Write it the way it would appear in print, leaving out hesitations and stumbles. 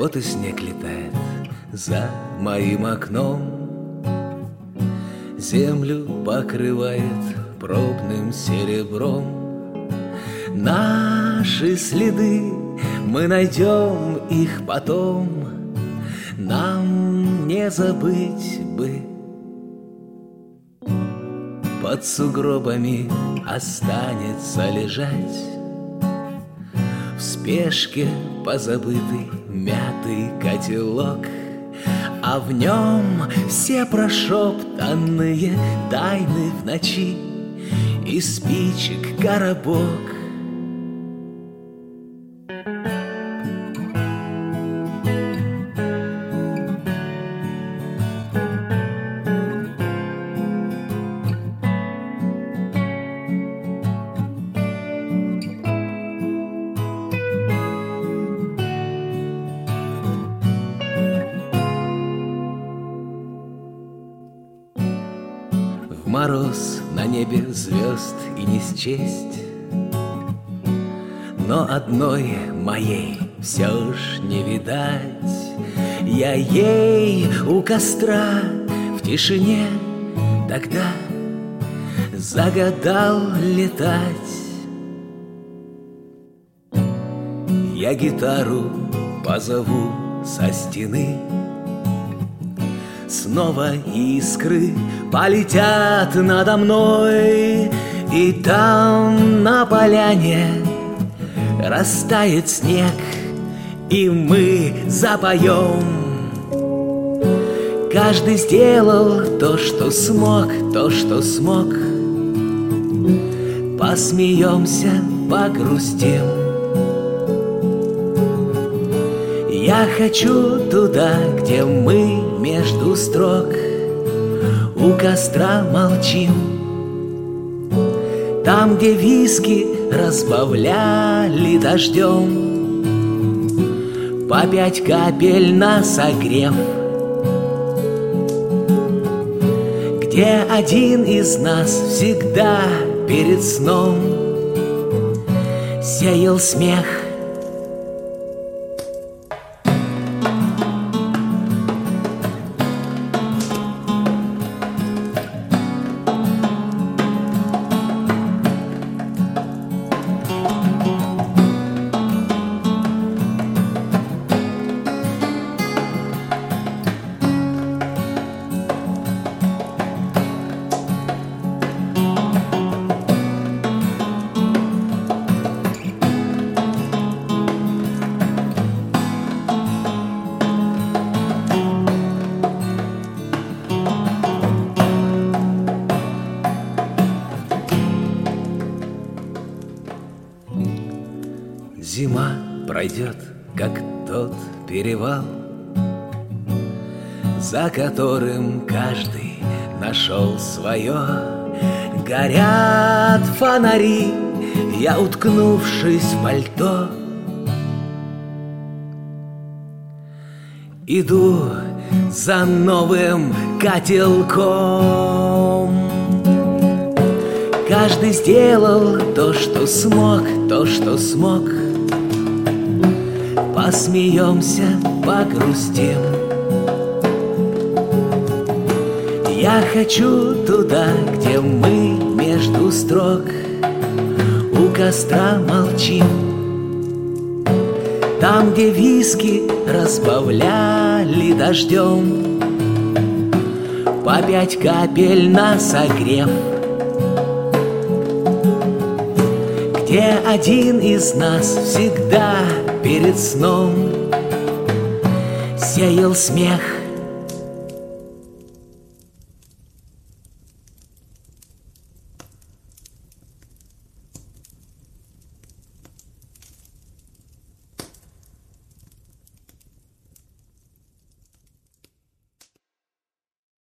Вот и снег летает за моим окном, землю покрывает пробным серебром. Наши следы, мы найдем их потом, нам не забыть бы. Под сугробами останется лежать в спешке позабытый мятый котелок, а в нем все прошептанные тайны в ночи и спичек коробок. Мороз на небе звезд и не счесть, но одной моей все ж не видать. Я ей у костра в тишине тогда загадал летать. Я гитару позову со стены, снова искры полетят надо мной, и там на поляне растает снег, и мы запоем. Каждый сделал то, что смог, то, что смог. Посмеемся, погрустим. Я хочу туда, где мы между строк у костра молчим, там, где виски разбавляли дождем, по 5 капель на согрев, где один из нас всегда перед сном сеял смех. Зима пройдет, как тот перевал, за которым каждый нашел свое. Горят фонари, я, уткнувшись в пальто, иду за новым котелком. Каждый сделал то, что смог, то, что смог. Посмеемся, погрустим. Я хочу туда, где мы между строк у костра молчим, там, где виски разбавляли дождем, по 5 капель на согрев, где один из нас всегда перед сном сеял смех.